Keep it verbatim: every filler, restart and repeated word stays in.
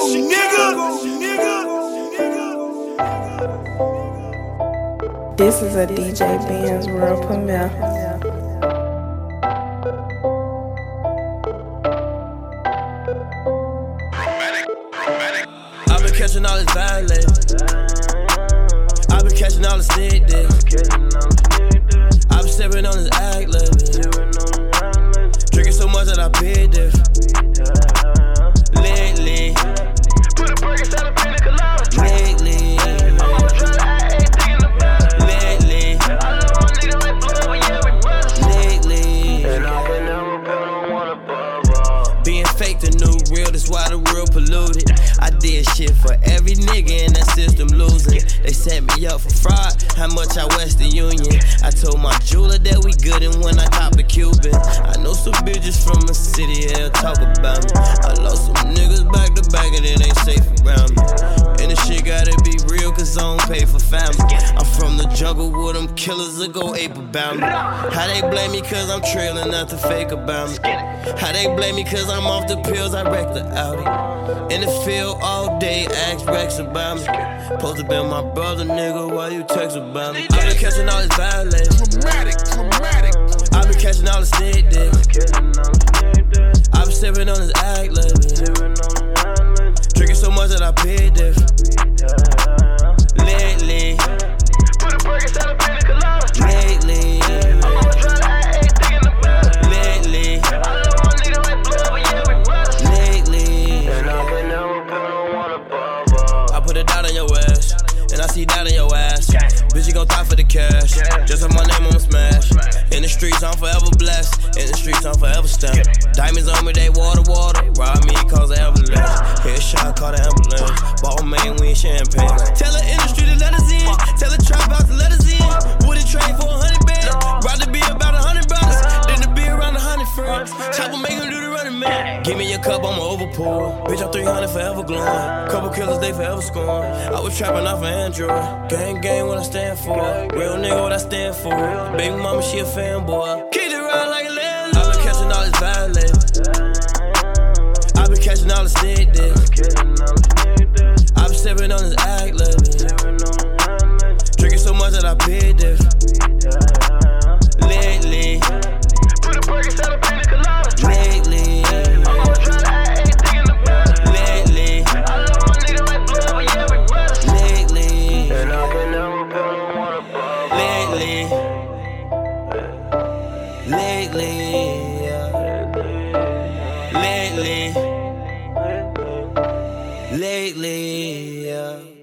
This is a D J Benz world premiere. I've been catching all this violence. I've been catching all the stick dick. I've been stepping on this act lately. Drinking so much that I paid this. Lately. Put a burger inside a pina colada. Lately. Lately. I know a nigga like blood, but yeah, we brothers. Lately. And I can never put on one above. Being fake the new real, that's why the world polluted. I did shit for every nigga in that system losing. They set me up for fraud, how much I Western Union. I told my jeweler that we good, and when I cop a Cuban, I know some bitches from the city, they'll talk about me. I lost some niggas back to back and it ain't safe around me. And the shit gotta be real cause I don't pay for family. I'm from the jungle where them killers that go ape about me. How they blame me cause I'm trailing, nothing fake about me. How they blame me cause I'm off the pills, I wrecked the Audi. In the field all day, ask Rex about me. Supposed to be my brother, nigga, why you text about me? I been catching all this violence. Dramatic, dramatic. I been catching all the stick dick. I been stepping on this act lately. Drinking so much that I paid this. Lately. Put a burger inside a pina colada. Lately. Lately. I know a nigga like blood, but yeah, we brothers. Lately. And I can never put on one above. I put a dot on your ass, and I see that on your ass. Bitch, you gon' die for the cash. Just have my name on the smash. In the streets, I'm forever blessed. In the streets, I'm forever stamped. Diamonds on me, they water, water. Rob me, cause I avalanche. Headshot, call the ambulance. Ball man, we in champagne. Tell the industry to let us in. Tell the trap house to let us in. Would it trade for a hundred bands? Ride the beer about a hundred brothers. Then the beer around a hundred friends. Chopper make him do the running man. Give me your cup, I'm overpour. Bitch, I'm three hundred forever glowing. Couple killers, they forever scoring. I was trapping off of Android. Gang, gang, what I stand for. Real nigga, what I stand for. Baby mama, she a fanboy. Kick it around like a landlord. I've been catching all this violence. I've been catching all the stick dick. I've been stepping on this act lately. Drinking so much that I paid this. Lately. Put a burger inside a pina colada. Lately. Lately. I know a nigga like blood, but yeah, we brothers. Lately. And I can never put on one above. Lately. Lately. Lately. Lately. Yeah.